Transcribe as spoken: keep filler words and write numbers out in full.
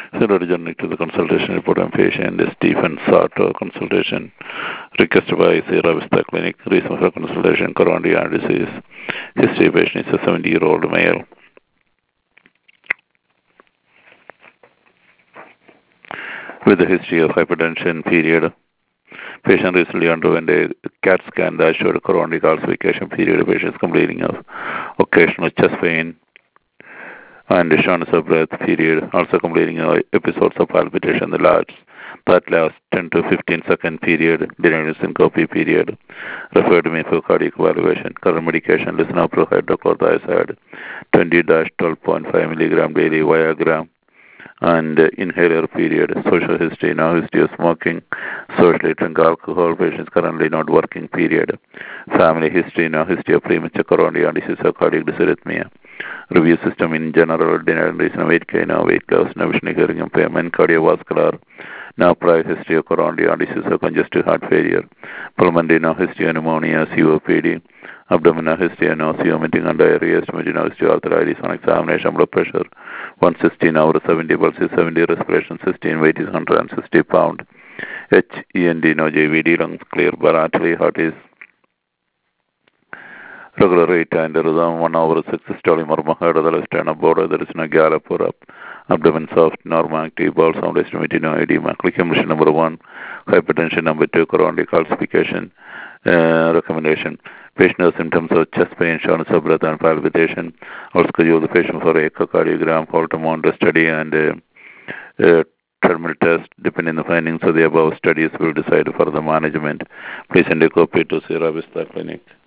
Similar journey to the consultation report on patient Stephen Sartor consultation requested by Sierra Vista Clinic. Reason for consultation: coronary heart disease. History: patient is a seventy-year-old male with a history of hypertension. Period. Patient recently underwent a CAT scan that showed coronary calcification. Period. Patient is complaining of occasional chest pain and shortness of breath. Period. Also complaining of episodes of palpitation in the lungs that last ten to fifteen second. Period. Delayed syncope. Period. Referred to me for cardiac evaluation. Current medication: lisinopril hydrochlorothiazide, twenty to twelve point five milligram daily, Viagra, and uh, inhaler. Period. Social history: no history of smoking. Socially drink alcohol. Patients currently not working. Period. Family history: no history of premature coronary disease or cardiac dysarrhythmia. Review system in general: denied reason of weight gain, no weight loss, no vision, hearing impairment, cardiovascular, no prior history of coronary disease or congestive heart failure. Pulmonary: no history of pneumonia, C O P D. Abdominal history: nausea, vomiting, and diarrhea. Stomach: no history of arthritis. On examination: blood pressure one sixteen over seventy, pulse is seventy, respiration sixteen, weight is one hundred sixty pounds. H E N D, no J V D, lungs clear, barometry, heart is regular rate, and rhythm one over six systolic murmur, heard other stand up border, there is no gallop or up. Abdomen soft, normal active, bowel sound estimated, no edema. Click emission number one, hypertension number two, coronary calcification. Uh, recommendation: patient has symptoms of chest pain, shortness of breath, and palpitation. Also schedule the patient for echocardiogram, Holter monitor study, and uh, uh, treadmill test. Depending on the findings of the above studies, will decide further management. Please send a copy to Sierra Vista Clinic.